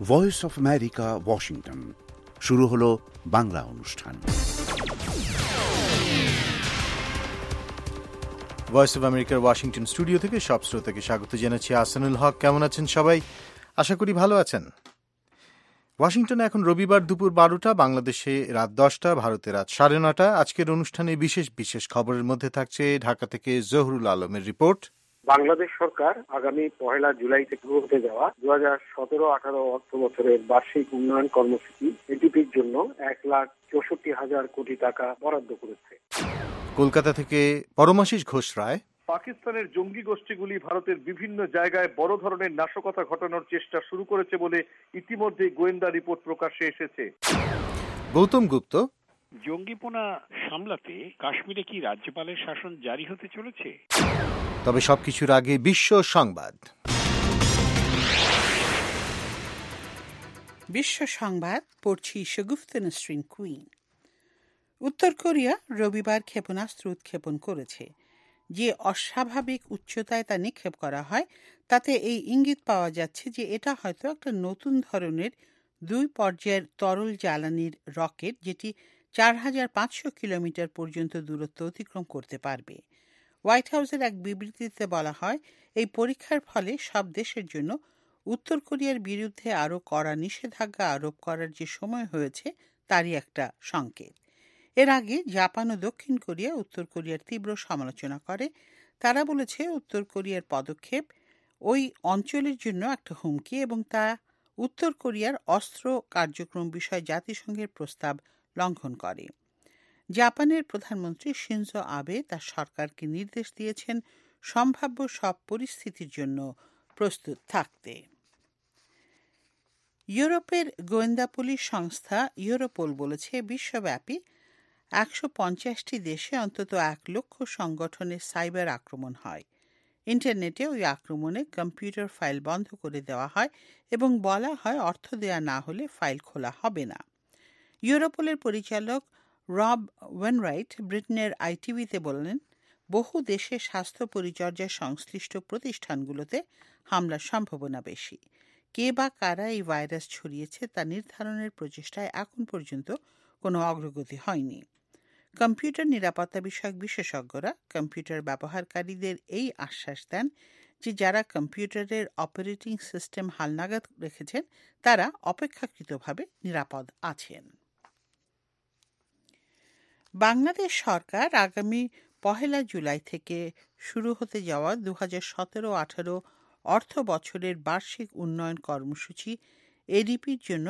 Voice of America, Washington. শুরু হলো বাংলা অনুষ্ঠান। ভয়েস অফ আমেরিকার ওয়াশিংটন স্টুডিও থেকে সব শ্রোতাকে স্বাগত জানাচ্ছি। আহসানুল হক, কেমন আছেন সবাই? আশা করি ভালো আছেন। ওয়াশিংটনে এখন রবিবার দুপুর 12টা, বাংলাদেশে রাত 10টা, ভারতে রাত 9:30। আজকের অনুষ্ঠানে বিশেষ বিশেষ খবরের মধ্যে থাকছে ঢাকা থেকে জহুরুল আলমের রিপোর্ট। বাংলাদেশ সরকার আগামী 1 জুলাই থেকে হতে যাওয়া 2017-18 অর্থ বছরের বার্ষিক উন্নয়ন কর্মসূচি এডিপির জন্য 1,64,000 কোটি টাকা বরাদ্দ করেছে। কলকাতা থেকে পরমাশিস ঘোষ রায়। পাকিস্তানের জঙ্গি গোষ্ঠীগুলি ভারতের বিভিন্ন জায়গায় বড় ধরনের নাশকতা ঘটানোর চেষ্টা শুরু করেছে বলে ইতিমধ্যে গোয়েন্দা রিপোর্ট প্রকাশ্যে এসেছে। গৌতম গুপ্ত। জঙ্গিপনা সামলাতে কাশ্মীরে কি রাজ্যপালের শাসন জারি হতে চলেছে? তবে সবকিছুর আগে বিশ্ব সংবাদ। বিশ্ব সংবাদ পড়ছি শগুফতা নসরিন কুইন। উত্তর কোরিয়া রবিবার ক্ষেপণাস্ত্র উৎক্ষেপণ করেছে। যে অস্বাভাবিক উচ্চতায় তা নিক্ষেপ করা হয় তাতে এই ইঙ্গিত পাওয়া যাচ্ছে যে এটা হয়তো একটা নতুন ধরনের 2 পর্যায়ের তরল জ্বালানির রকেট, যেটি 4,500 কিলোমিটার পর্যন্ত দূরত্ব অতিক্রম করতে পারবে। হোয়াইট হাউসের এক বিবৃতিতে বলা হয়, এই পরীক্ষার ফলে সব দেশের জন্য উত্তর কোরিয়ার বিরুদ্ধে আরও কড়া নিষেধাজ্ঞা আরোপ করার যে সময় হয়েছে তারই একটা সংকেত। এর আগে জাপান ও দক্ষিণ কোরিয়া উত্তর কোরিয়ার তীব্র সমালোচনা করে। তারা বলেছে উত্তর কোরিয়ার পদক্ষেপ ওই অঞ্চলের জন্য একটা হুমকি এবং তা উত্তর কোরিয়ার অস্ত্র কার্যক্রম বিষয়ে জাতিসংঘের প্রস্তাব লঙ্ঘন করে। জাপানের প্রধানমন্ত্রী শিনজো আবে তার সরকারকে নির্দেশ দিয়েছেন সম্ভাব্য সব পরিস্থিতির জন্য প্রস্তুত থাকতে। ইউরোপের গোয়েন্দা পুলিশ সংস্থা ইউরোপোল বলেছে, বিশ্বব্যাপী 150টি দেশে অন্তত 1 লক্ষ সংগঠনের সাইবার আক্রমণ হয়। ইন্টারনেটে ওই আক্রমণে কম্পিউটার ফাইল বন্ধ করে দেওয়া হয় এবং বলা হয় অর্থ দেয়া না হলে ফাইল খোলা হবে না। ইউরোপোলের পরিচালক রব ওয়েনরাইট ব্রিটেনের আইটিভিতে বললেন, বহু দেশে স্বাস্থ্য পরিচর্যা সংশ্লিষ্ট প্রতিষ্ঠানগুলোতে হামলার সম্ভাবনা বেশি। কে বা কারা এই ভাইরাস ছড়িয়েছে তা নির্ধারণের প্রচেষ্টায় এখন পর্যন্ত কোনো অগ্রগতি হয়নি। কম্পিউটার নিরাপত্তা বিষয়ক বিশেষজ্ঞরা কম্পিউটার ব্যবহারকারীদের এই আশ্বাস দেন যে যারা কম্পিউটারের অপারেটিং সিস্টেম হালনাগাদ রেখেছেন তারা অপেক্ষাকৃতভাবে নিরাপদ আছেন। বাংলাদেশ সরকার আগামী 1 জুলাই থেকে শুরু হতে যাওয়া 2017-18 অর্থ বছরের বার্ষিক উন্নয়ন কর্মসূচি এডিপির জন্য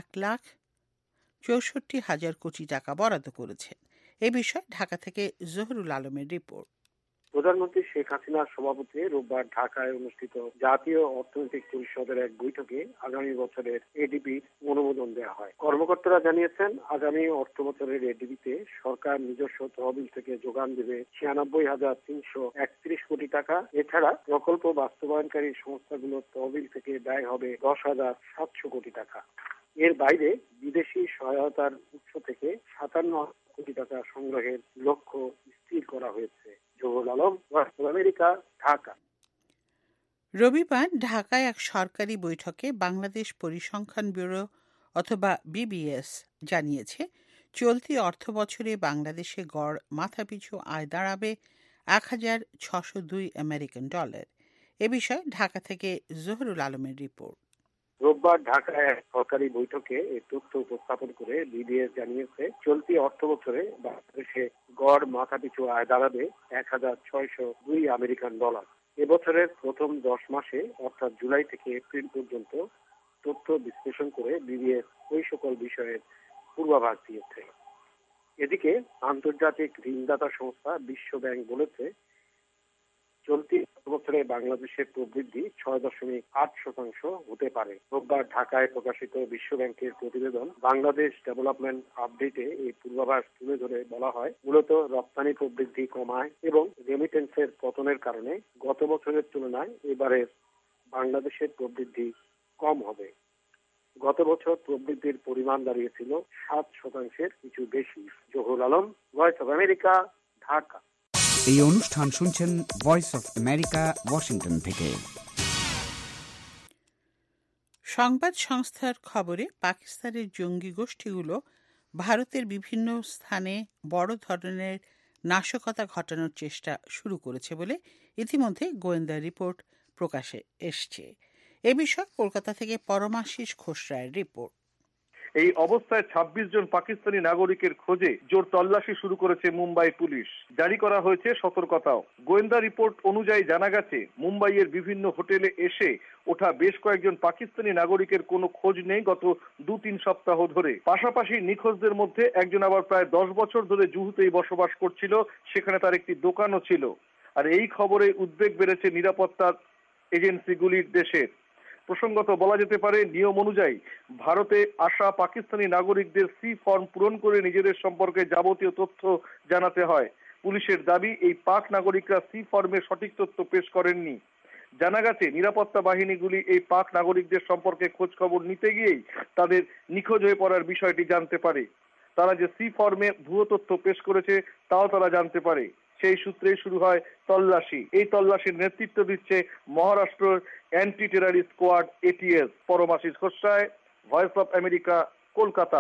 1,64,000 কোটি টাকা বরাদ্দ করেছে। এ বিষয়ে ঢাকা থেকে জহুরুল আলমের রিপোর্ট। প্রধানমন্ত্রী শেখ হাসিনার সভাপতিত্বে রোববার ঢাকায় অনুষ্ঠিত জাতীয় অর্থনৈতিক পরিষদের এক বৈঠকে আগামী বছরের এডিপি অনুমোদন দেওয়া হয়। কর্মকর্তারা জানিয়েছেন, আগামী অর্থ বছরের এডিপিতে সরকার নিজস্ব তহবিল থেকে যোগান দেবে 96,331 কোটি টাকা। এছাড়া প্রকল্প বাস্তবায়নকারী সংস্থাগুলোর তহবিল থেকে ব্যয় হবে 10,700 কোটি টাকা। এর বাইরে বিদেশি সহায়তার উৎস থেকে 57 কোটি টাকা সংগ্রহের লক্ষ্য স্থির করা হয়েছে। Zahurul Alam, voice of America, Dhaka. রবিবার ঢাকায় এক সরকারি বৈঠকে বাংলাদেশ পরিসংখ্যান ব্যুরো অথবা বিবিএস জানিয়েছে, চলতি অর্থ বছরে বাংলাদেশে গড় মাথাপিছু আয় দাঁড়াবে 1,602 আমেরিকান ডলার। এ বিষয়ে ঢাকা থেকে জহুরুল আলমের রিপোর্ট। রোববার ঢাকায় এক সরকারি বৈঠকে এই তথ্য উপস্থাপন করে বিবিএস জানিয়েছে, চলতি অর্থ বছরে বাংলাদেশে গড় মাথাপিছু আয় দাঁড়াবে 1,602 আমেরিকান ডলার। এবছরের প্রথম 10 মাসে অর্থাৎ জুলাই থেকে এপ্রিল পর্যন্ত তথ্য বিশ্লেষণ করে বিবিএস ওই সকল বিষয়ের পূর্বাভাস দিয়েছে। এদিকে আন্তর্জাতিক ঋণদাতা সংস্থা বিশ্ব ব্যাংক বলেছে, চলতি বছরে বাংলাদেশের প্রবৃদ্ধি 6.8% হতে পারে। রোববার ঢাকায় প্রকাশিত বিশ্ব ব্যাংকের প্রতিবেদন বাংলাদেশ ডেভেলপমেন্ট আপডেটে এই পূর্বাভাস তুলে ধরে বলা হয়, মূলত রপ্তানি প্রবৃদ্ধি কমায় এবং রেমিটেন্সের পতনের কারণে গত বছরের তুলনায় এবারের বাংলাদেশের প্রবৃদ্ধি কম হবে। গত বছর প্রবৃদ্ধির পরিমাণ দাঁড়িয়েছিল 7% কিছু বেশি। Zahurul Alam, voice of America, Dhaka. এই অনুষ্ঠান শুনছেন ভয়েস অফ আমেরিকা, ওয়াশিংটন থেকে। সংবাদ সংস্থার খবরে পাকিস্তানের জঙ্গি গোষ্ঠীগুলো ভারতের বিভিন্ন স্থানে বড় ধরনের নাশকতা ঘটানোর চেষ্টা শুরু করেছে বলে ইতিমধ্যে গোয়েন্দা রিপোর্ট প্রকাশে এসছে। এ বিষয়ে কলকাতা থেকে পরমাশিস ঘোষ রায়ের রিপোর্ট। এই অবস্থায় ২৬ জন পাকিস্তানি নাগরিকের খোঁজে জোর তল্লাশি শুরু করেছে মুম্বাই পুলিশ। জারি করা হয়েছে সতর্কতাও। গোয়েন্দা রিপোর্ট অনুযায়ী জানা গেছে, মুম্বাইয়ের বিভিন্ন হোটেলে এসে ওঠা বেশ কয়েকজন পাকিস্তানি নাগরিকের কোনো খোঁজ নেই গত ২-৩ সপ্তাহ ধরে। পাশাপাশি নিখোঁজদের মধ্যে একজন আবার প্রায় ১০ বছর ধরে জুহুতেই বসবাস করছিল, সেখানে তার একটি দোকানও ছিল। আর এই খবরে উদ্বেগ বেড়েছে নিরাপত্তা এজেন্সিগুলির দেশের। প্রসঙ্গত বলা যেতে পারে, নিয়ম অনুযায়ী ভারতে আসা পাকিস্তানি নাগরিকদের সি ফর্ম পূরণ করে নিজেদের সম্পর্কে যাবতীয় তথ্য জানাতে হয়। পুলিশের দাবি, এই পাক নাগরিকরা সি ফর্মে সঠিক তথ্য পেশ করেননি। জানা গেছে, নিরাপত্তা বাহিনীগুলি এই পাক নাগরিকদের সম্পর্কে খোঁজ খবর নিতে গিয়েই তাদের নিখোঁজ হয়ে পড়ার বিষয়টি জানতে পারে। তারা যে সি ফর্মে ভুয়ো তথ্য পেশ করেছে তাও তারা জানতে পারে। সেই সূত্রেই শুরু হয় তল্লাশি। এই তল্লাশির নেতৃত্ব দিচ্ছে মহারাষ্ট্রের anti terrorist squad ATS. Paramashish Ghosh Roy, voice of America, Kolkata.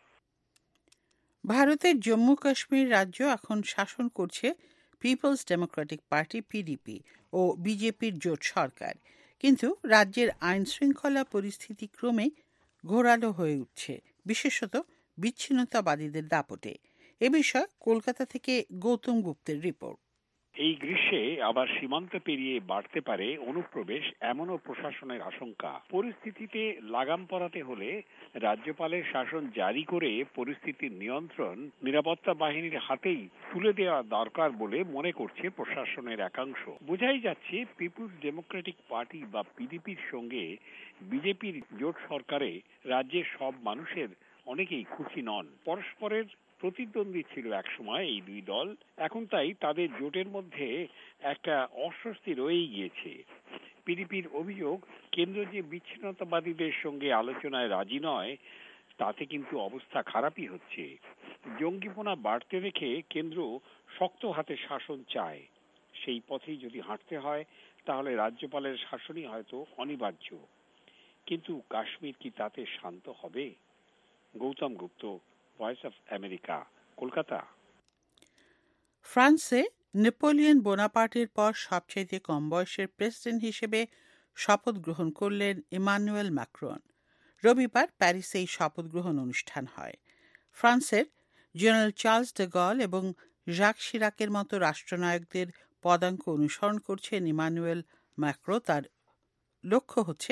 ভারতের জম্মু কাশ্মীর রাজ্য এখন শাসন করছে পিপলস ডেমোক্রেটিক পার্টি পিডিপি ও বিজেপির জোট সরকার, কিন্তু রাজ্যের আইন শৃঙ্খলা পরিস্থিতি ক্রমে ঘোরালো হয়ে উঠছে, বিশেষত বিচ্ছিন্নতাবাদীদের দাপটে। এ বিষয়ে কলকাতা থেকে গৌতম গুপ্তের রিপোর্ট। এই গ্রীষ্মে আবার সীমান্ত পেরিয়ে বাড়তে পারে অনুপ্রবেশ, এমনও প্রশাসনের আশঙ্কা। পরিস্থিতিতে লাগাম পরাতে হলে রাজ্যপালের শাসন জারি করে পরিস্থিতির নিয়ন্ত্রণ নিরাপত্তা বাহিনীর হাতেই তুলে দেওয়া দরকার বলে মনে করছে প্রশাসনের একাংশ। বোঝাই যাচ্ছে, পিপুলস ডেমোক্রেটিক পার্টি বা পিডিপির সঙ্গে বিজেপির জোট সরকারে রাজ্যের সব মানুষের অনেকেই খুশি নন। পরস্পরের প্রতিদ্বন্দ্বী ছিল একসময় এই দুই দল, এখন তাই তাদের জোটের মধ্যে একটা অস্বস্তি রয়েই গিয়েছে। পিডিপির অভিযোগ, কেন্দ্র যে বিচ্ছিন্নতাবাদীদের সঙ্গে আলোচনায় রাজি নয়, তাতে কিন্তু অবস্থা খারাপই হচ্ছে। জঙ্গিপনা বাড়তে দেখে কেন্দ্র শক্ত হাতে শাসন চায়। সেই পথেই যদি হাঁটতে হয়, তাহলে রাজ্যপালের শাসনই হয়তো অনিবার্য। কিন্তু কাশ্মীর কি তাতে শান্ত হবে? Gautam Gupta, voice of America, Kolkata. ফ্রান্সে নেপোলিয়ন বোনাপার্টের পর সবচেয়ে কম বয়সের প্রেসিডেন্ট হিসেবে শপথ গ্রহণ করলেন ইমানুয়েল ম্যাক্রন। রবিবার প্যারিসে এই শপথ গ্রহণ অনুষ্ঠান হয়। ফ্রান্সের জেনারেল চার্লস ডে গল এবং জাক শিরাকের মতো রাষ্ট্রনায়কদের পদাঙ্ক অনুসরণ করছেন ইমানুয়েল ম্যাক্রো। তার লক্ষ্য হচ্ছে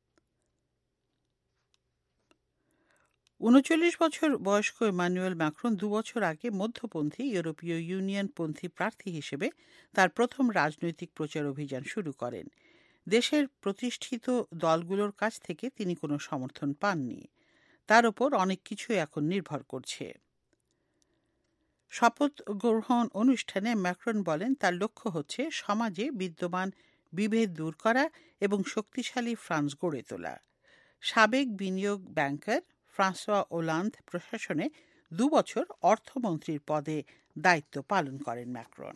৩৯ বছর বয়স্ক ইমানুয়েল ম্যাক্রন ২ বছর আগে মধ্যপন্থী ইউরোপীয় ইউনিয়নপন্থী প্রার্থী হিসেবে তার প্রথম রাজনৈতিক প্রচার অভিযান শুরু করেন। দেশের প্রতিষ্ঠিত দলগুলোর কাছ থেকে তিনি কোনো সমর্থন পাননি। তার উপর অনেক কিছু এখন নির্ভর করছে। শপথ গ্রহণ অনুষ্ঠানে ম্যাক্রন বলেন, তার লক্ষ্য হচ্ছে সমাজে বিদ্যমান বিভেদ দূর করা এবং শক্তিশালী ফ্রান্স গড়ে তোলা। সাবেক বিনিয়োগ ব্যাংকার ফ্রাঁসোয়া ওলান্দ প্রশাসনে ২ বছর অর্থমন্ত্রীর পদে দায়িত্ব পালন করেন ম্যাক্রন।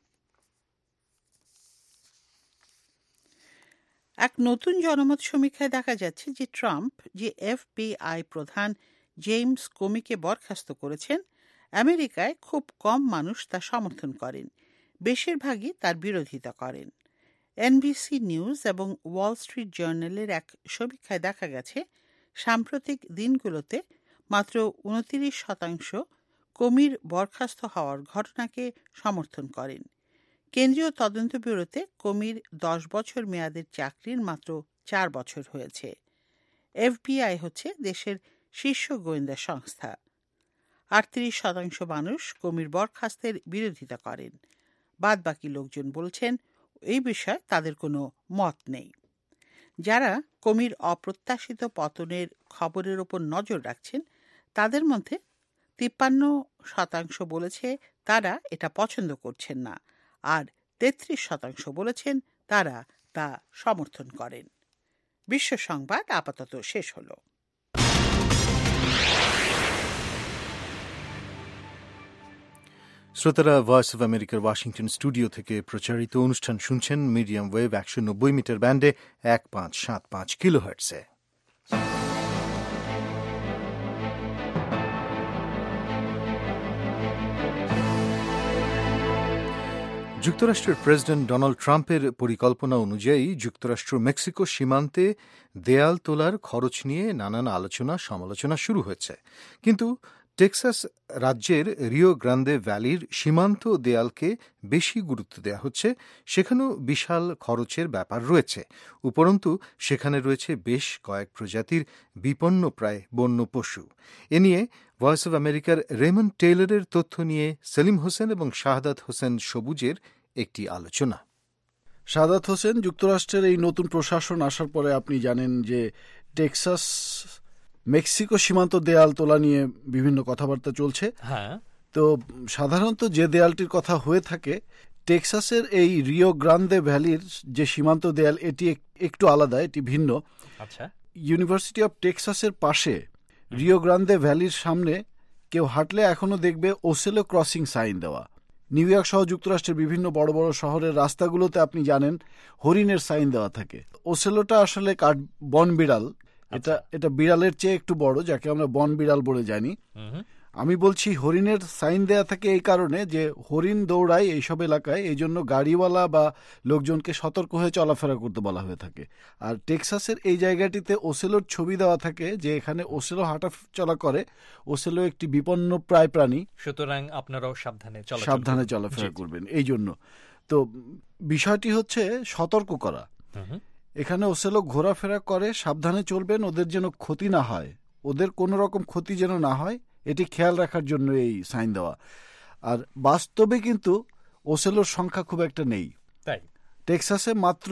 এক নতুন জনমত সমীক্ষায় দেখা যাচ্ছে যে ট্রাম্প যে এফবিআই প্রধান জেমস কোমিকে বরখাস্ত করেছেন, আমেরিকায় খুব কম মানুষ তা সমর্থন করেন, বেশিরভাগই তার বিরোধিতা করেন। এনবিসি নিউজ এবং ওয়াল স্ট্রিট জার্নালের এক সমীক্ষায় দেখা গেছে, সাম্প্রতিক দিনগুলোতে মাত্র ২৯% কোমির বরখাস্ত হওয়ার ঘটনাকে সমর্থন করেন। কেন্দ্রীয় তদন্ত ব্যুরোতে কোমির ১০ বছর মেয়াদের চাকরির মাত্র ৪ বছর হয়েছে। এফবিআই হচ্ছে দেশের শীর্ষ গোয়েন্দা সংস্থা। ৩৮% মানুষ কোমির বরখাস্তের বিরোধিতা করেন। বাদবাকি লোকজন বলছেন এই বিষয়ে তাদের কোনো মত নেই। যারা কোমির অপ্রত্যাশিত পতনের খবরের ওপর নজর রাখছেন, তাদের মধ্যে ৫৩% বলেছে তারা এটা পছন্দ করছেন না, আর ৩৩% বলেছেন তারা তা সমর্থন করেন। বিশ্ব সংবাদ আপাতত শেষ হল। শ্রোতারা, ভয়েস অফ আমেরিকার ওয়াশিংটন স্টুডিও থেকে প্রচারিত অনুষ্ঠান শুনছেন মিডিয়াম ওয়েভ ১৯০ মিটার ব্যান্ডে ১৫৭৫ কিলোহার্টজে। যুক্তরাষ্ট্রের প্রেসিডেন্ট ডোনাল্ড ট্রাম্পের পরিকল্পনা অনুযায়ী যুক্তরাষ্ট্র মেক্সিকো সীমান্তে দেয়াল তোলার খরচ নিয়ে নানান আলোচনা সমালোচনা শুরু হয়েছে, কিন্তু টেক্সাস রাজ্যের রিও গ্রান্দে ভ্যালির সীমান্ত দেয়ালকে বেশি গুরুত্ব দেওয়া হচ্ছে। সেখানেও বিশাল খরচের ব্যাপার রয়েছে। উপরন্তু সেখানে রয়েছে বেশ কয়েক প্রজাতির বিপন্নপ্রায় বন্য পশু। এ নিয়ে ভয়েস অব আমেরিকার রেমন্ড টেইলরের তথ্য নিয়ে সেলিম হোসেন এবং শাহাদাত হোসেন সবুজের একটি আলোচনা। শাহাদাত হোসেন, যুক্তরাষ্ট্রের এই নতুন প্রশাসন আসার পরে আপনি জানেন যে টেক্সাস মেক্সিকো সীমান্ত দেয়াল তোলা নিয়ে বিভিন্ন কথাবার্তা চলছে। হ্যাঁ, তো সাধারণত যে দেয়ালটির কথা হয়ে থাকে টেক্সাসের এই রিও গ্রান্দে ভ্যালির যে সীমান্ত দেয়াল, এটি একটু আলাদা, এটি ভিন্ন। আচ্ছা, ইউনিভার্সিটি অফ টেক্সাসের পাশে রিও গ্রান্দে ভ্যালির সামনে কেউ হাঁটলে এখনো দেখবে ওসেলো ক্রসিং সাইন দেওয়া। নিউ ইয়র্ক সহ যুক্তরাষ্ট্রের বিভিন্ন বড় বড় শহরের রাস্তাগুলোতে আপনি জানেন হরিণের সাইন দেওয়া থাকে। ওসেলোটা আসলে বন বিড়াল, এটা বিড়ালের চেয়ে একটু বড়, যাকে আমরা বন বিড়াল বলে জানি। আমি বলছি হরিণের সাইন দেয়া থাকে এই কারণে যে হরিণ দৌড়ায় এইসব এলাকায়, এই জন্য গাড়িওয়ালা বা লোকজনকে সতর্ক হয়ে চলাফেরা করতে বলা হয়ে থাকে। আর টেক্সাসের এই জায়গাটিতে ওসেলোর ছবি দেওয়া থাকে যে এখানে ওসেলো হাঁটা চলা করে, ওসেলো একটি বিপন্ন প্রায় প্রাণী, সুতরাং আপনারাও সাবধানে চলাফেরা করবেন। এই জন্য তো বিষয়টি হচ্ছে সতর্ক করা। এখানে ওসেলো ঘোরাফেরা করে, সাবধানে চলবেন, ওদের যেন ক্ষতি না হয়, ওদের কোনো রকম ক্ষতি যেন না হয়, এটি খেয়াল রাখার জন্য এই সাইন দেওয়া। আর বাস্তবে কিন্তু ওসেলোর সংখ্যা খুব একটা নেই। তাই টেক্সাসে মাত্র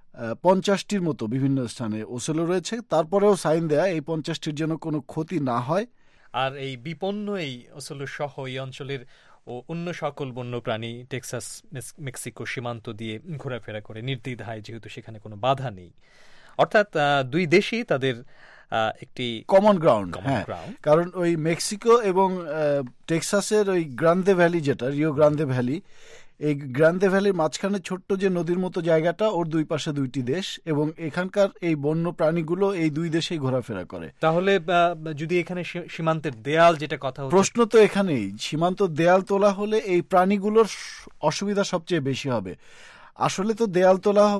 50টির মতো বিভিন্ন স্থানে ওসেলো রয়েছে, তারপরেও সাইন দেয়া এই 50টির যেন কোনো ক্ষতি না হয়। আর এই বিপন্ন এই ওসেলো সহ এই অঞ্চলের ও অন্য সকল বন্যপ্রাণী টেক্সাস মেক্সিকো সীমান্ত দিয়ে ঘোরাফেরা করে নির্দ্বিধায়, যেহেতু সেখানে কোনো বাধা নেই। অর্থাৎ দুই দেশই তাদের একটি কমন গ্রাউন্ড। হ্যাঁ, কারণ ওই মেক্সিকো এবং টেক্সাসের ওই গ্রান্দে ভ্যালি, যেটা রিও গ্রান্দে ভ্যালি, এই গ্রান্দে ভ্যালির মাঝখানে ছোট্ট যে নদীর মতো জায়গাটা, ওর দুই পাশে দুইটি দেশ, এবং এখানকার এই বন্য প্রাণীগুলো এই দুই দেশেই ঘোরাফেরা করে। তাহলে যদি এখানে সীমান্তের দেয়াল, যেটা কথা প্রশ্ন তো এখানেই, সীমান্ত দেয়াল তোলা হলে এই প্রাণীগুলোর অসুবিধা সবচেয়ে বেশি হবে। আসলে তো দেয়াল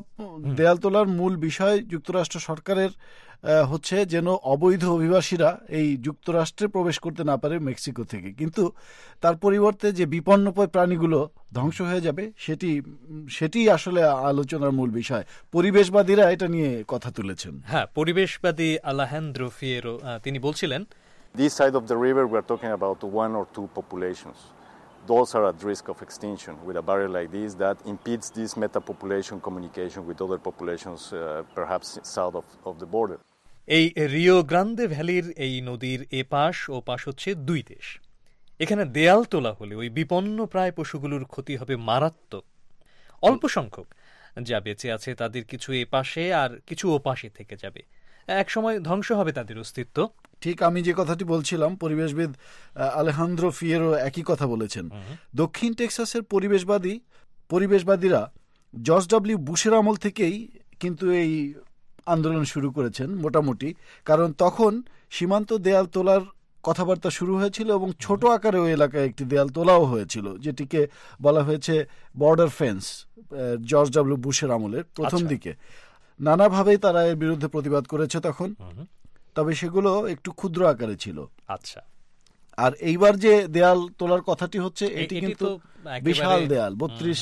তোলার মূল বিষয় যুক্তরাষ্ট্র সরকারের হচ্ছে যেন অবৈধ অভিবাসীরা এই যুক্তরাষ্ট্রে প্রবেশ করতে না পারে মেক্সিকো থেকে, কিন্তু তার পরিবর্তে যে বিপন্নপ্রায় প্রাণীগুলো ধ্বংস হয়ে যাবে সেটি আসলে আলোচনার মূল বিষয়। পরিবেশবাদীরা এটা নিয়ে কথা তুলেছেন। হ্যাঁ, পরিবেশবাদী আলেহান্দ্রো ফিয়েরো তিনি বলছিলেন, This side of the river we are talking about one or two populations. Those are at risk of extinction with a barrier like this that impedes this meta-population communication with other populations perhaps south of the border. এই Rio Grande ভ্যালির এই নদীর এপাশ ও পাশ হচ্ছে দুই দেশ। এখানে দেয়াল তোলা হলে ওই বিপন্ন প্রায় পশুগুলোর ক্ষতি হবে মারাত্মক। অল্প সংখ্যক যা বেঁচে আছে তাদের কিছু এপাশে আর কিছু ওপাশে থেকে যাবে, একসময় ধ্বংস হবে তাদের অস্তিত্ব। ঠিক আমি যে কথাটি বলছিলাম, পরিবেশবিদ আলেহান্দ্রো ফিয়েরো একই কথা বলেছেন। দক্ষিণ টেক্সাসের পরিবেশবাদীরা জর্জ ডব্লিউ বুশের আমল থেকেই কিন্তু এই আন্দোলন শুরু করেছেন মোটামুটি, কারণ তখন সীমান্ত দেয়াল তোলার কথাবার্তা শুরু হয়েছিল এবং ছোট আকারে ওই এলাকায় একটি দেয়াল তোলাও হয়েছিল, যেটিকে বলা হয়েছে বর্ডার ফেন্স, জর্জ ডব্লিউ বুশের আমলের প্রথম দিকে। নানাভাবেই তারা এর বিরুদ্ধে প্রতিবাদ করেছে তখন, তবে সেগুলো একটু ক্ষুদ্র আকারে ছিল। আচ্ছা, আর এইবার যে দেয়াল তোলার কথাটি হচ্ছে, এটি কিন্তু বিশাল দেয়াল,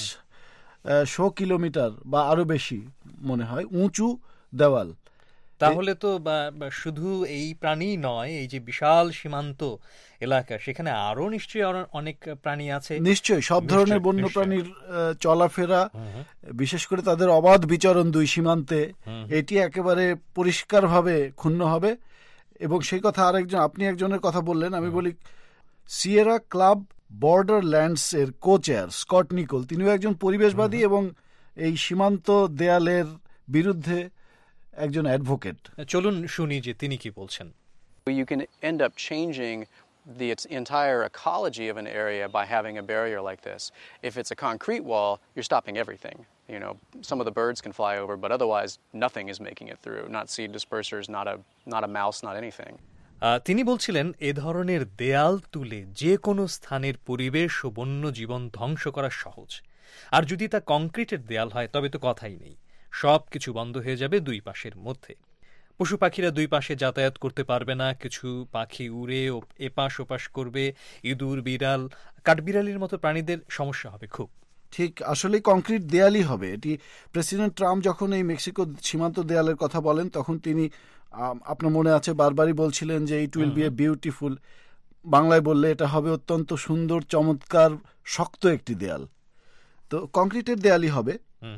3200 কিলোমিটার বা আরো বেশি মনে হয় উঁচু দেওয়াল। তাহলে তো শুধু এই প্রাণী নয়, এই যে বিশাল সীমান্ত এলাকা, সেখানে আরো নিশ্চয়ই অনেক প্রাণী আছে। নিশ্চয়ই সব ধরনের বন্য প্রাণীর চলাফেরা, বিশেষ করে তাদের অবাধ বিচরণ দুই সীমান্তে, এটি একেবারে পরিষ্কারভাবে ক্ষুণ্ণ হবে। এবং সেই কথা আপনি একজনের কথা বললেন, আমি বলি সিয়েরা ক্লাব বর্ডার ল্যান্ডস এর কো-চেয়ার স্কট নিকোল, তিনিও একজন পরিবেশবাদী এবং এই সীমান্ত দেয়ালের বিরুদ্ধে একজন অ্যাডভোকেট। চলুন শুনি যে তিনি কি বলছেন। You can end up changing the entire ecology of an area by having a barrier like this. If it's a concrete wall, you're stopping everything. You know, some of the birds can fly over, but otherwise nothing is making it through. Not seed dispersers, not a mouse, not anything. তিনি বলছিলেন, এ ধরনের দেয়াল তুলে যে কোনো স্থানের পরিবেশ ও বন্য জীবন ধ্বংস করা সহজ, আর যদি তা কংক্রিটের দেয়াল হয় তবে তো কথাই নেই, সব কিছু বন্ধ হয়ে যাবে দুই পাশের মধ্যে। পশু পাখিরা দুই পাশে যাতায়াত করতে পারবে না, কিছু পাখি উড়ে এপাশ ওপাশ করবে, ইঁদুর, বিড়াল, কাঠবিড়ালির মতো প্রাণীদের সমস্যা হবে খুব। ঠিক, আসলে কংক্রিট দেয়ালই হবে এটি। প্রেসিডেন্ট ট্রাম্প যখন এই মেক্সিকো সীমান্ত দেয়ালের কথা বলেন তখন তিনি, আপনার মনে আছে, বারবারই বলছিলেন যে it will be a beautiful, বাংলায় বললে এটা হবে অত্যন্ত সুন্দর, চমৎকার, শক্ত একটি দেয়াল। তো কংক্রিটের দেয়ালই হবে।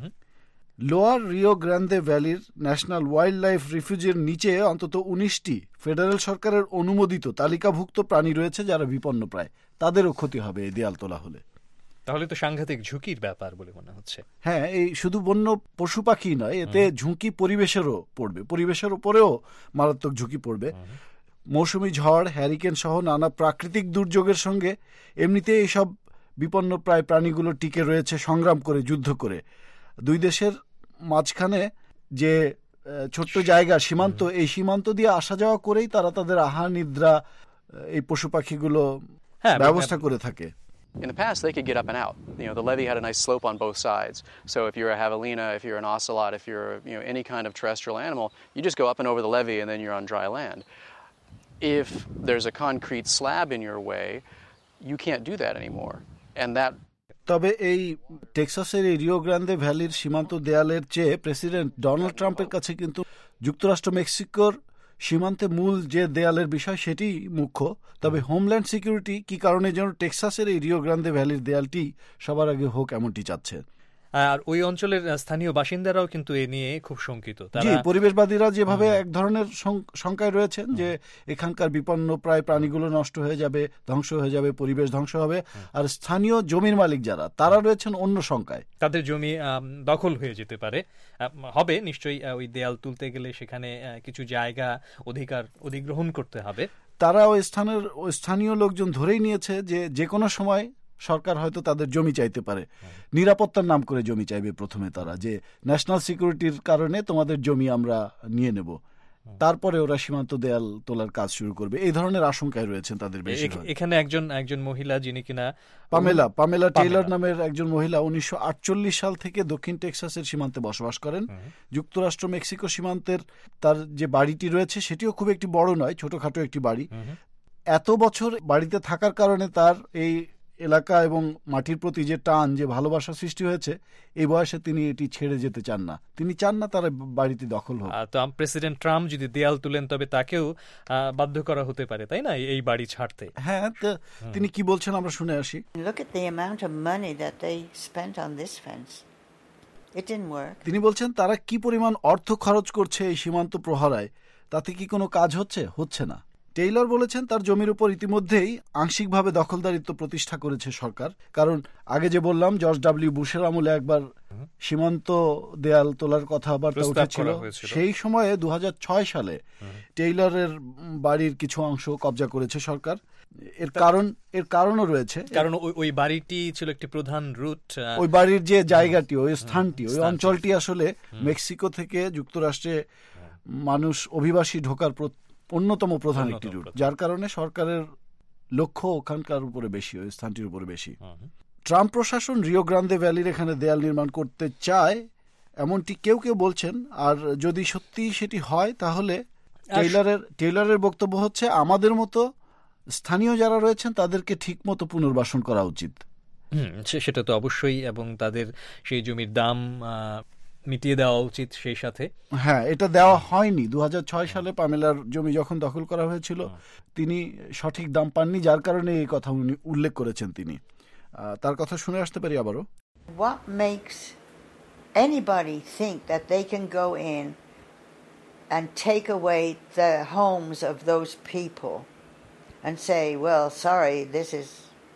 লোয়ার রিও গ্রান্দে ভ্যালির ন্যাশনাল ওয়াইল্ড লাইফ রিফিউজির নিচে অন্তত 19টি ফেডারেল সরকারের অনুমোদিত তালিকাভুক্ত প্রাণী রয়েছে যারা বিপন্নপ্রায়, তাদেরও ক্ষতি হবে এই দেয়াল তোলা হলে। তাহলে তো সাংঘাতিক ঝুঁকির ব্যাপার বলে মনে হচ্ছে। হ্যাঁ, এই শুধু বন্য পশু পাখি নয়, এতে ঝুঁকি পরিবেশেরও পড়বে, পরিবেশের উপরেও মারাত্মক ঝুঁকি পড়বে। মৌসুমি ঝড়, হ্যারিকেন সহ নানা প্রাকৃতিক দুর্যোগের সঙ্গে এমনিতে এইসব বিপন্নপ্রায় প্রাণীগুলো টিকে রয়েছে সংগ্রাম করে, যুদ্ধ করে। দুই দেশের মাঝখানে যে ছোট্ট জায়গা সীমান্ত, এই সীমান্ত দিয়ে আসা যাওয়া করেই তারা তাদের আহার নিদ্রা এই পশু পাখিগুলো ব্যবস্থা করে থাকে। In the past, they could get up and out. The levee had a nice slope on both sides. So if you're a javelina, if you're an ocelot, if you're any kind of terrestrial animal, you just go up and over the levee and then you're on dry land. If there's a concrete slab in your way, you can't do that anymore. And that তবে এই টেক্সাসের এই Rio Grande ভ্যালির সীমান্ত দেয়ালের চেয়ে president Donald ট্রাম্পের কাছে কিন্তু যুক্তরাষ্ট্র মেক্সিকোর সীমান্তে মূল যে দেয়ালের বিষয় সেটি মুখ্য। তবে হোমল্যান্ড সিকিউরিটি কি কারণে যেন টেক্সাসের এই রিও গ্রান্দে ভ্যালির দেয়ালটি সবার আগে হোক এমনটি চাচ্ছে। আর ওই অঞ্চলের স্থানীয় বাসিন্দারাও কিন্তু এ নিয়ে খুব শঙ্কিত। পরিবেশবাদীরা যেভাবে এক ধরনের শঙ্কায় রয়েছেন যে এখানকার বিপন্ন প্রায় প্রাণীগুলো নষ্ট হয়ে যাবে, ধ্বংস হয়ে যাবে, পরিবেশ ধ্বংস হবে। আর স্থানীয় জমির মালিক যারা, তারা রয়েছেন অন্য শঙ্কায়, তাদের জমি দখল হয়ে যেতে পারে, হবে নিশ্চয়ই। ওই দেয়াল তুলতে গেলে সেখানে কিছু জায়গা অধিগ্রহণ করতে হবে। তারা ওই স্থানীয় লোকজন ধরেই নিয়েছে যে কোনো সময় সরকার হয়তো তাদের জমি চাইতে পারে, নিরাপত্তার নাম করে জমি চাইবে প্রথমে তারা, যে ন্যাশনাল সিকিউরিটির কারণে তোমাদের জমি আমরা নিয়ে নেব, তারপরে ওরা সীমান্ত দেয়াল তোলার কাজ শুরু করবে। এই ধরনের আশঙ্কায় রয়েছেন তাদের বেশি। এখানে একজন মহিলা, যিনি কিনা পামেলা টেইলর নামের একজন মহিলা 1948 সাল থেকে দক্ষিণ টেক্সাসের সীমান্তে বসবাস করেন। যুক্তরাষ্ট্র মেক্সিকো সীমান্তের তার যে বাড়িটি রয়েছে সেটিও খুব একটি বড় নয়, ছোটখাটো একটি বাড়ি। এত বছর বাড়িতে থাকার কারণে তার এই এলাকা এবং মাটির প্রতি যে টান, যে ভালোবাসা সৃষ্টি হয়েছে, এই বয়সে তিনি এটি ছেড়ে যেতে চান না। তিনি চান না তার বাড়িতে দখল হোক। তো প্রেসিডেন্ট ট্রাম্প যদি দেয়াল তুলেন তবে তাকেও বাধ্য করা হতে পারে, তাই না, এই বাড়ি ছাড়তে। হ্যাঁ, তিনি কি বলছেন আমরা শুনে আসি। তিনি বলছেন তারা কি পরিমাণ অর্থ খরচ করছে এই সীমান্ত প্রহরায়, তাতে কি কোনো কাজ হচ্ছে না। টেইলর বলেছেন তার জমির উপর ইতিমধ্যেই আংশিকভাবে দখলদারিত্ব প্রতিষ্ঠা করেছে সরকার। কারণ আগে যে বললাম জর্জ ডব্লিউ বুশের আমলে একবার সীমান্ত দেয়াল তোলার কথাবার্তা উঠেছিল, সেই সময়ে 2006 সালে টেইলরের বাড়ির কিছু অংশ কবজা করেছে সরকার। এর কারণও রয়েছে, কারণ ওই বাড়িটি ছিল একটি প্রধান রুট। ওই বাড়ির যে জায়গাটি, ওই স্থানটি, ওই অঞ্চলটি আসলে মেক্সিকো থেকে যুক্তরাষ্ট্রে মানুষ অভিবাসী ঢোকার অন্যতম প্রধান একটি রুট, যার কারণে সরকারের লক্ষ্য ওখানকার উপরে বেশি, ওই স্থানটির উপরে বেশি। ট্রাম্প প্রশাসন রিও গ্রান্দে ভ্যালির এখানে দেয়াল নির্মাণ করতে চায় এমনটি কেউ বলছেন। আর যদি সত্যি সেটি হয় তাহলে টেইলরের বক্তব্য হচ্ছে আমাদের মতো স্থানীয় যারা রয়েছেন তাদেরকে ঠিক মতো পুনর্বাসন করা উচিত। সেটা তো অবশ্যই, এবং তাদের সেই জমির দাম মিটিয়ে দেওয়া উচিত সেই সাথে। হ্যাঁ, এটা দেওয়া হয়নি। 2006 সালে পামেলার জমি যখন দখল করা হয়েছিল তিনি সঠিক দাম পাননি, যার কারণে এই কথা উল্লেখ করেছেন তিনি। তার কথা শুনে আসতে পারি আবারও। What makes anybody think that they can go in and take away the homes of those people and say, well, sorry, this is,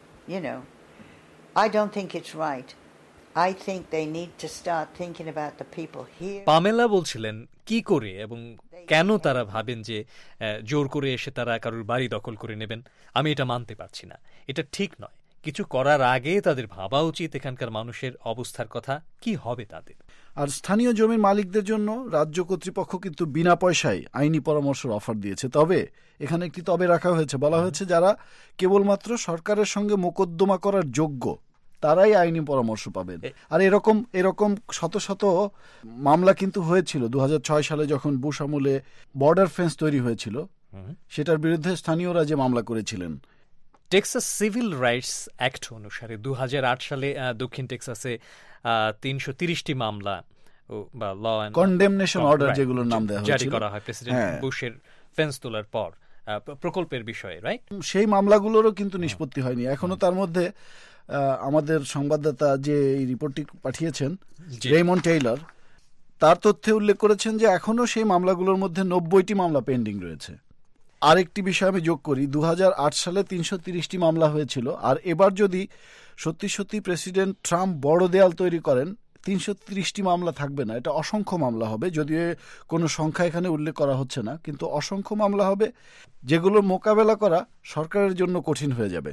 I don't think it's right. I think they need to start thinking about the people here. Pamela বলছিলেন কি করে এবং কেন তারা ভাবেন যে জোর করে এসে তারা কারোর বাড়ি দখল করে নেবেন। আমি এটা মানতে পারছি না, এটা ঠিক নয়। কিছু করার আগে তাদের ভাবা উচিত এখানকার মানুষের অবস্থার কথা, কি হবে তাদের। আর স্থানীয় জমির মালিকদের জন্য রাজ্য কর্তৃপক্ষ কিন্তু বিনা পয়সায় আইনি পরামর্শের অফার দিয়েছে। তবে এখানে একটি তবে রাখা হয়েছে, বলা হয়েছে যারা কেবলমাত্র সরকারের সঙ্গে মোকদ্দমা করার যোগ্য তারাই আইনি পরামর্শ পাবেন। আর এরকম শত শত মামলা কিন্তু হয়েছিল 2006 সালে যখন বুশ আমলে বর্ডার ফেন্স তৈরি হয়েছিল, সেটার বিরুদ্ধে স্থানীয়রা যে মামলা করেছিলেন। টেক্সাস সিভিল রাইটস অ্যাক্ট অনুসারে 2008 সালে দক্ষিণ টেক্সাসে 330টি মামলা বা ল অ্যান্ড কন্ডেমনেশন অর্ডার যেগুলোর নাম দেওয়া হয়েছিল জারি করা হয় প্রেসিডেন্ট বুশের ফেন্স তোলার পর প্রকল্পের বিষয়ে, রাইট? সেই মামলাগুলোরও কিন্তু নিষ্পত্তি হয়নি এখনো। তার মধ্যে আমাদের সংবাদদাতা যে এই রিপোর্টটি পাঠিয়েছেন, রেইমন্ড টেইলর, তার তথ্যে উল্লেখ করেছেন যে এখনো সেই মামলাগুলোর মধ্যে 90টি মামলা পেন্ডিং রয়েছে। আরেকটি বিষয় আমি যোগ করি, 2008 সালে 330টি মামলা হয়েছিল। আর এবার যদি সত্যি সত্যি প্রেসিডেন্ট ট্রাম্প বড় দেয়াল তৈরি করেন, 330টি মামলা থাকবে না, এটা অসংখ্য মামলা হবে। যদিও কোনো সংখ্যা এখানে উল্লেখ করা হচ্ছে না, কিন্তু অসংখ্য মামলা হবে যেগুলোর মোকাবেলা করা সরকারের জন্য কঠিন হয়ে যাবে।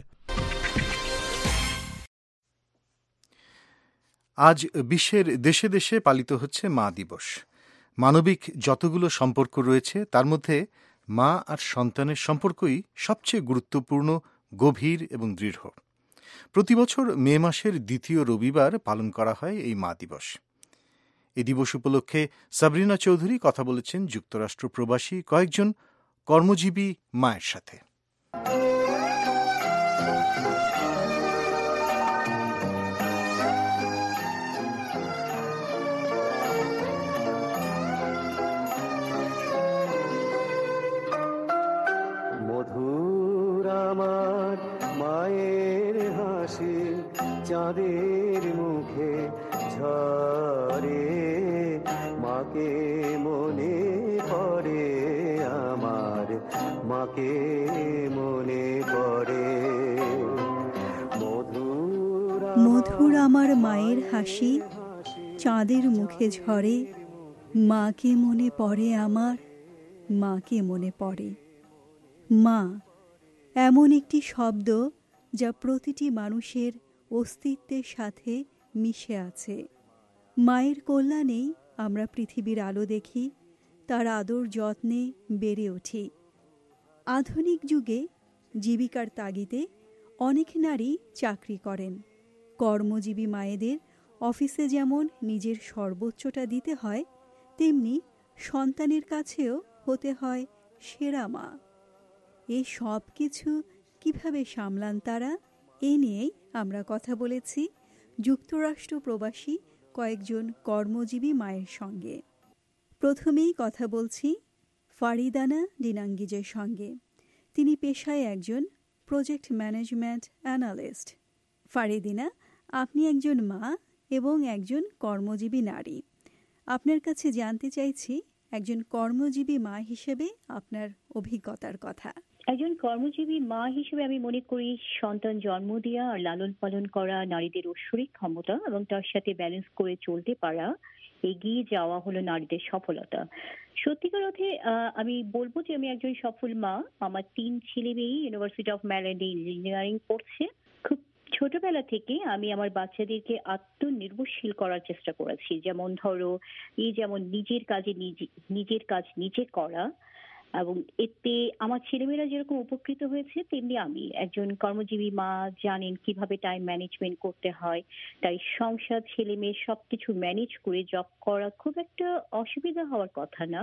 আজ বিশ্বের দেশে দেশে পালিত হচ্ছে মা দিবস। মানবিক যতগুলো সম্পর্ক রয়েছে তার মধ্যে মা আর সন্তানের সম্পর্কই সবচেয়ে গুরুত্বপূর্ণ, গভীর এবং দৃঢ়। প্রতি বছর মে মাসের দ্বিতীয় রবিবার পালন করা হয় এই মা দিবস। এই দিবস উপলক্ষে সাবরিনা চৌধুরী কথা বলেছেন যুক্তরাষ্ট্র প্রবাসী কয়েকজন কর্মজীবী মায়ের সাথে। মধুর আমার মায়ের হাসি চাঁদের মুখে ঝরে, মাকে মনে পড়ে আমার, মাকে মনে পড়ে। মধুর আমার মায়ের হাসি চাঁদের মুখে ঝরে, মাকে মনে পড়ে আমার, মাকে মনে পড়ে। মা এমন একটি শব্দ যা প্রতিটি মানুষের অস্তিত্বের সাথে মিশে আছে। মায়ের কল্যাণেই আমরা পৃথিবীর আলো দেখি, তার আদর যত্নে বেড়ে উঠি। আধুনিক যুগে জীবিকার তাগিদে অনেক নারী চাকরি করেন। কর্মজীবী মায়েদের অফিসে যেমন নিজের সর্বোচ্চটা দিতে হয়, তেমনি সন্তানের কাছেও হতে হয় সেরা মা। এই সব কিছু কীভাবে সামলান তারা, এ নিয়েই আমরা কথা বলেছি যুক্তরাষ্ট্র প্রবাসী কয়েকজন কর্মজীবী মায়ের সঙ্গে। প্রথমেই কথা বলছি ফারিদানা ডিনাঙ্গিজের সঙ্গে। তিনি পেশায় একজন প্রজেক্ট ম্যানেজমেন্ট অ্যানালিস্ট। ফারিদিনা, আপনি একজন মা এবং একজন কর্মজীবী নারী। আপনার কাছে জানতে চাইছি একজন কর্মজীবী মা হিসেবে আপনার অভিজ্ঞতার কথা। একজন কর্মজীবী মা হিসেবে আমি মনে করি সন্তান জন্ম দেওয়া আর লালন পালন করা নারীদের ঐশ্বরিক ক্ষমতা, এবং তার সাথে ব্যালেন্স করে চলতে পারা, এগিয়ে যাওয়া হলো নারীদের সফলতা। সত্যিকার অর্থে আমি বলবো যে আমি একজন সফল মা। আমার 3 ছেলে মেয়ে ইউনিভার্সিটি অফ ম্যারিল্যান্ডে ইঞ্জিনিয়ারিং পড়ছে। খুব ছোটবেলা থেকে আমি আমার বাচ্চাদেরকে আত্মনির্ভরশীল করার চেষ্টা করেছি। যেমন ধরো, যেমন নিজের কাজ নিজে করা, এবং এতে আমার ছেলেমেয়েরা যেরকম উপকৃত হয়েছে, তেমনি আমি একজন কর্মজীবী মা জানেন কিভাবে টাইম ম্যানেজমেন্ট করতে হয়। তাই সংসার, ছেলে মেয়ে সবকিছু ম্যানেজ করে জব করা খুব একটা অসুবিধা হওয়ার কথা না।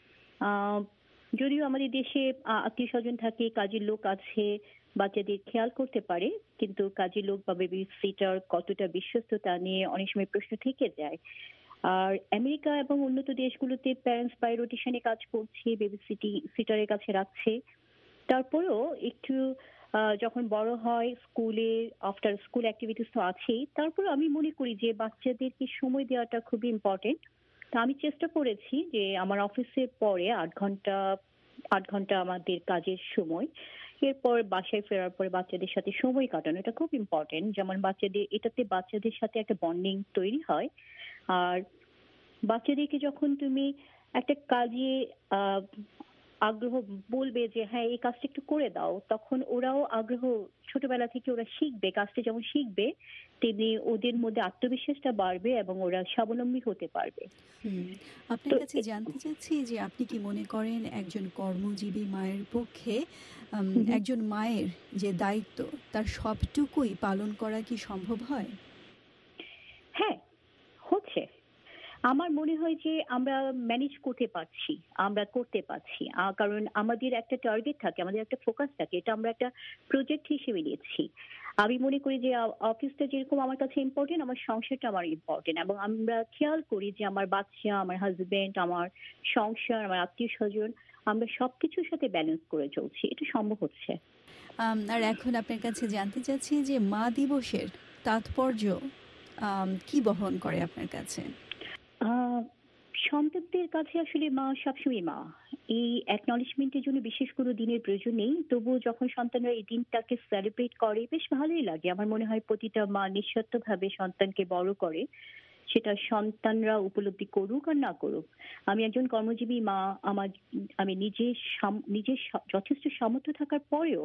যদিও আমাদের দেশে আত্মীয় স্বজন থাকে, কাজের লোক আছে, বাচ্চাদের খেয়াল করতে পারে, কিন্তু কাজের লোক বা বেবি সিটার কতটা বিশ্বস্ততা নিয়ে অনেক সময় প্রশ্ন থেকে যায়। আর আমেরিকা এবং উন্নত দেশগুলোতে প্যারেন্টস বাই রোটেশনে কাজ করছে, বেবি সিটারের কাছে রাখছে। তারপরেও একটু যখন বড় হয়, স্কুলে আফটার স্কুল অ্যাক্টিভিটিস তো আছেই, তারপরে আমি মনে করি যে বাচ্চাদেরকে সময় দেওয়াটা খুবই ইম্পর্টেন্ট। তা আমি চেষ্টা করেছি যে আমার অফিসের পরে 8 ঘন্টা আমাদের কাজের সময়, এরপর বাসায় ফেরার পরে বাচ্চাদের সাথে সময় কাটানো, এটা খুব ইম্পর্টেন্ট। যেমন এটাতে বাচ্চাদের সাথে একটা বন্ডিং তৈরি হয়। আর বাচ্চাদেরকে যখন তুমি একটা কাজে আগ্রহ বলবে যে হ্যাঁ এই কাজটা একটু করে দাও, তখন ওরাও আগ্রহ ছোটবেলা থেকে ওরা শিখবে, কাজটা যেমন শিখবে তেমনি ওদের মধ্যে আত্মবিশ্বাসটা বাড়বে এবং ওরা স্বাবলম্বী হতে পারবে। আপনার কাছে জানতে চাচ্ছি যে আপনি কি মনে করেন একজন কর্মজীবী মায়ের পক্ষে একজন মায়ের যে দায়িত্ব তার সবটুকুই পালন করা কি সম্ভব হয়? হ্যাঁ, হচ্ছে। আমার মনে হয় যে আমরা ম্যানেজ করতে পারছি, আমরা করতে পারছি, কারণ আমাদের একটা টার্গেট থাকে, আমাদের একটা ফোকাস থাকে, এটা আমরা একটা প্রজেক্ট হিসেবে নিয়েছি। আমি মনে করি যে অফিসটা যেরকম আমার কাছে ইম্পর্টেন্ট, আমার সংসারটা আমার ইম্পর্টেন্ট, এবং আমরা খেয়াল করি যে আমার বাচ্চা, আমার হাজবেন্ড, আমার সংসার, আমার আত্মীয় স্বজন, আমরা সবকিছুর সাথে ব্যালেন্স করে চলছি। এটা সম্ভব হচ্ছে। আর এখন আপনার কাছে জানতে চাচ্ছি যে মা দিবসের তাৎপর্য কি বহন করে আপনার কাছে? সন্তানদের কাছে আসলে মা সবসময় মা। এই অ্যাকনলেজমেন্টের জন্য বিশেষ কোনো দিনের প্রয়োজন নেই, তবুও যখন সন্তানরা এই দিনটাকে সেলিব্রেট করে বেশ ভালোই লাগে। আমার মনে হয় প্রতিটা মা নিঃস্বার্থভাবে সন্তানকে বড় করে, সেটা সন্তানরা উপলব্ধি করুক আর না করুক। আমি একজন কর্মজীবী মা, আমি নিজের যথেষ্ট সামর্থ্য থাকার পরেও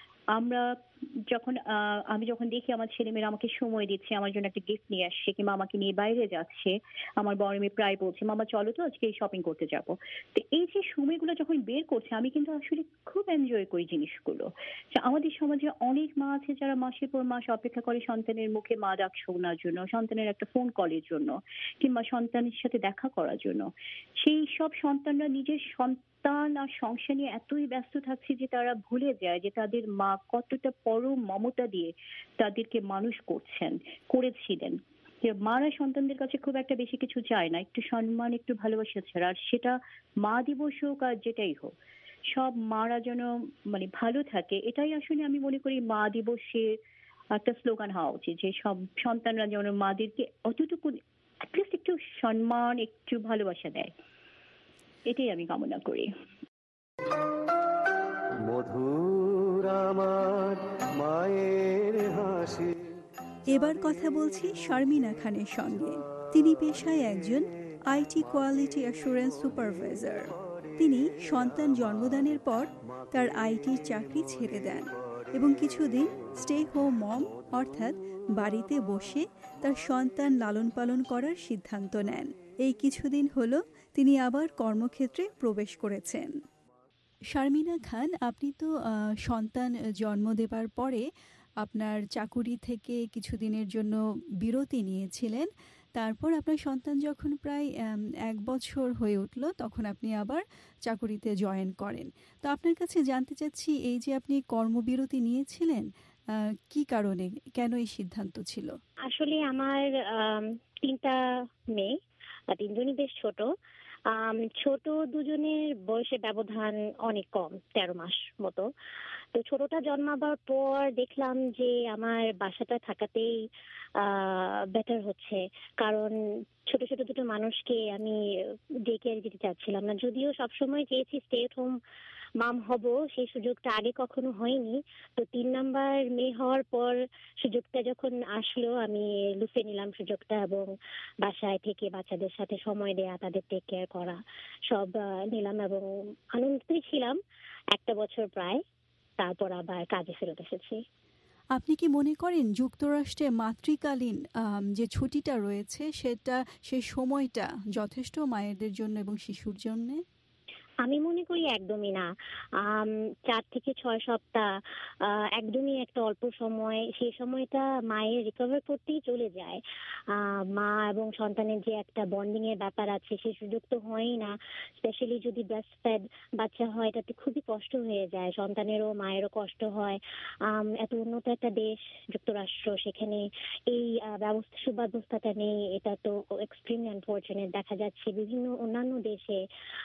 আমি যখন দেখি আমার ছেলেমেয়েরা আমাকে সময় দিচ্ছে, আমার জন্য একটা গিফট নিয়ে আসছে, কিংবা আমাকে নিয়ে বাইরে যাচ্ছে, আমার বড় মেয়ে প্রায় বলছে মামা চলো তো আজকে শপিং করতে যাবো, তো এই যে সময়গুলো যখন বের করছে আমি কিন্তু আসলে খুব এনজয় করি জিনিসগুলো। আমাদের সমাজে অনেক মা আছে যারা মাসের পর মাস অপেক্ষা করে সন্তানের মুখে মা ডাক শোনার জন্য, সন্তানের একটা ফোন কলের জন্য, কিংবা সন্তানের সাথে দেখা করার জন্য। সেই সব সন্তানরা নিজের সন্তান আর সংসার নিয়ে এতই ব্যস্ত থাকছে যে তারা ভুলে যায় যে তাদের মা কতটা পরম মমতা দিয়ে তাদেরকে মানুষ করেছিলেন। যে মারা সন্তানদের কাছে খুব একটা বেশি কিছু চায় না, একটু সম্মান, একটু ভালোবাসা ছাড়া। আর সেটা মা দিবস হোক আর যেটাই হোক, সব মারা যেন ভালো থাকে, এটাই আসলে আমি মনে করি মা দিবসে একটা স্লোগান হওয়া উচিত, যে সব সন্তানরা যেন মাদেরকে অতটুকু অ্যাটলিস্ট একটু সম্মান, একটু ভালোবাসা দেয়। এটাই আমি কামনা করি। মধুর আমার মায়ের হাসি। এবার কথা বলছি শারমিনা খানের সঙ্গে। তিনি পেশায় একজন আইটি কোয়ালিটি অ্যাসুরেন্স সুপারভাইজার। তিনি সন্তান জন্মদানের পর তার আইটির চাকরি ছেড়ে দেন এবং কিছুদিন স্টে হোম মম অর্থাৎ বাড়িতে বসে তার সন্তান লালন পালন করার সিদ্ধান্ত নেন। এই কিছুদিন হলো তিনি আবার কর্মক্ষেত্রে প্রবেশ করেছেন। শারমিনা খান, আপনি তো সন্তান জন্ম দেবার পরে আপনার চাকুরি থেকে কিছুদিনের জন্য বিরতি নিয়েছিলেন। তারপর আপনার সন্তান যখন প্রায় 1 বছর হয়ে উঠল তখন আপনি আবার চাকুরিতে জয়েন করেন। তো আপনার কাছে জানতে চাচ্ছি, এই যে আপনি কর্মবিরতি নিয়েছিলেন, কি কারণে, কেন এই সিদ্ধান্ত ছিল? আসলে আমার 3টা মেয়ে, 3জনই বেশ ছোট। ছোট দুজনের বয়সের ব্যবধান অনেক কম, 13 মাস মতো। তো ছোটটা জন্মাবার পর দেখলাম যে আমার বাসাটা থাকাতেই বেটার হচ্ছে, কারণ ছোট ছোট দুটো মানুষকে আমি ডে কেয়ারে দিতে চাচ্ছিলাম না। যদিও সবসময় চেয়েছি স্টে এট হোম মাম হব, সেই সুযোগটা আগে কখনো হয়নি। তো 3 নাম্বার মেয়ে হওয়ার পর সুযোগটা যখন আসলো আমি লুফে নিলাম সুযোগটা, এবং বাসায় থেকে বাচ্চাদের সাথে সময় দেয়া, তাদের টেক কেয়ার করা সব নিলাম এবং আনন্দই ছিলাম 1 বছর প্রায়। তারপর আবার কাজে ফেরত এসেছি। আপনি কি মনে করেন যুক্তরাষ্ট্রে মাতৃকালীন যে ছুটিটা রয়েছে সেই সময়টা যথেষ্ট মায়েদের জন্য এবং শিশুর জন্য? আমি মনে করি একদমই না। 4 থেকে 6 সপ্তাহ একদমই একটা অল্প সময়, সেই সময়টা মায়ের রিকভার করতেই চলে যায়। মা এবং সন্তানের যে একটা বন্ডিং এর ব্যাপার আছে সেই সুযোগ তো হয়ই না। স্পেশালি যদি ব্রেস্ট ফেড বাচ্চা হয়, এটাতে খুবই কষ্ট হয়ে যায়, সন্তানেরও মায়েরও কষ্ট হয়। এত উন্নত একটা দেশ যুক্তরাষ্ট্র, সেখানে এই সুব্যবস্থাটা নেই, এটা তো এক্সট্রিমলি আনফরচুনেট। দেখা যাচ্ছে বিভিন্ন অন্যান্য দেশে,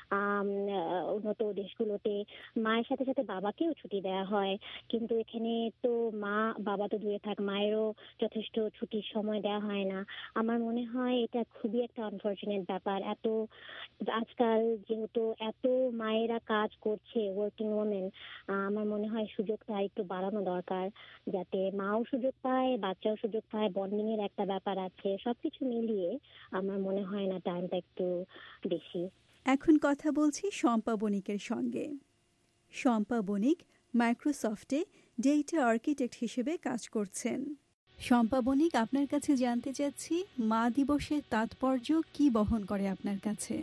উন্নত দেশগুলোতে মায়ের সাথে সাথে বাবাকেও ছুটি দেওয়া হয়, কিন্তু এখানে তো মা বাবা তো দূরে থাক, মায়েরও যথেষ্ট ছুটির সময় দেওয়া হয় না। আমার মনে হয় এটা খুবই একটা আনফরচুনেট ব্যাপার। আজকাল যেহেতু এত মায়েরা কাজ করছে, ওয়ার্কিং ওমেন, আমার মনে হয় সুযোগটা একটু বাড়ানো দরকার, যাতে মাও সুযোগ পায়, বাচ্চাও সুযোগ পায়। বন্ডিং এর একটা ব্যাপার আছে, সবকিছু মিলিয়ে আমার মনে হয় না টাইমটা একটু বেশি। এখন কথা বলছি শম্পা বণিকের সঙ্গে। শম্পা বণিক মাইক্রোসফটে ডেটা আর্কিটেক্ট হিসেবে কাজ করছেন। শম্পা বণিক, আপনার কাছে জানতে চাচ্ছি মা দিবসের তাৎপর্য কি বহন করে আপনার কাছে?